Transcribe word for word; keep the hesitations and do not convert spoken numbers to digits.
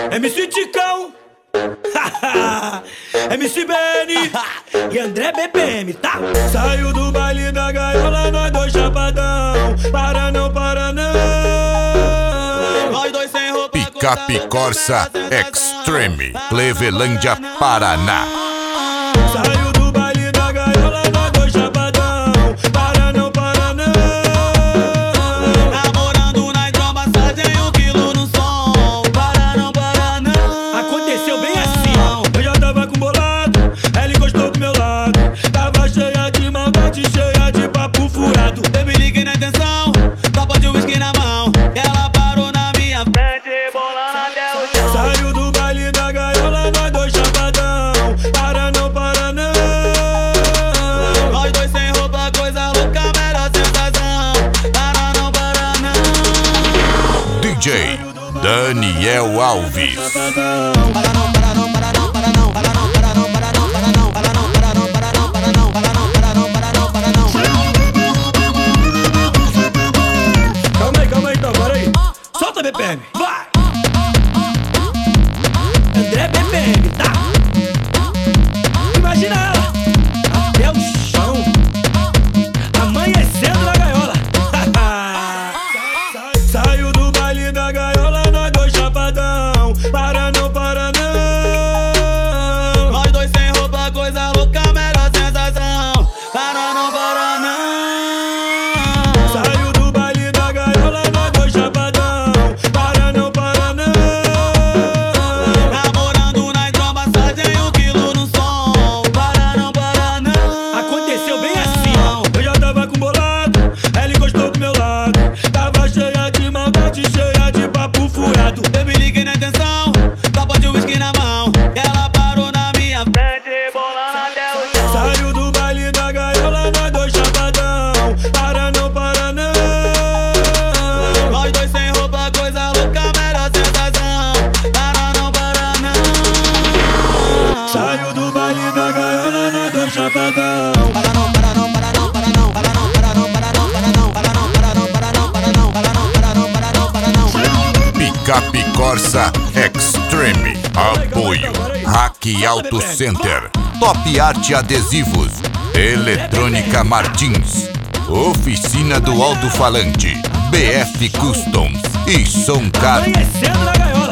M C Ticão, M C Benny e André B P M, tá? Saiu do baile da gaiola, nós dois chapadão. Para não, para não. Nós dois sem roupa. Picape Corsa Extreme, Clevelândia, Paraná. Saiu do baile da gaiola, nós dois chapadão. Para não, para não. Namorando na hidromassagem, um quilo no som. Para não, para não. Aconteceu bem assim, eu já tava com bolado, ela gostou do meu lado. Tava cheia de maldade, cheia de papo furado. Eu me liguei na intenção, copo de whisky na mão. Ela parou na minha frente, bolando até o chão. Saiu do baile da gaiola, nós dois chapadão. Para não, para não. Nós dois sem roupa, coisa louca, melhor sensação. Para não, para não. D J Daniel Alves. Para não, para não, para não, para não, para não, para não, para não, para não, para não, para não, para não, para não, para não, para não, para não, para não, para não. Calma aí, calma aí então, para aí. Solta B P M, vai. André B P M, tá? Imagina ela até o chão, amanhecendo na gaiola. Saiu do baile da gaiola, nós dois chapadão. Para não, para não. Nós dois sem roupa, coisa louca, melhor sensação. Para não, para não. Saiu do baile da gaiola, nós dois chapadão. Para não, para não. Namorando na hidromassagem, um quilo no som. Para não, para não. Aconteceu bem assim, eu já tava com bolado, ela gostou do meu lado. Tava cheia de maldade, cheia de papo furado. Eu me liguei na intenção, copo de whisky na mão. Ela parou na minha frente, bolando até o chão. Saiu do baile da gaiola, nós dois chapadão. Para não, para não. Nós dois sem roupa, coisa louca, melhor sensação. Para não, para não. Saiu do baile da gaiola, nós dois chapadão. Para não, para não, para não, para não, para não, para não, para não, para não, para não, para não, para não, para não, para não, para não, para não, para não. Picape Corsa Extreme. Apoio Hack Auto Center, Top Arte Adesivos, Eletrônica Martins, Oficina do Alto-Falante, B F Customs e Som Car. Amanhecendo na gaiola.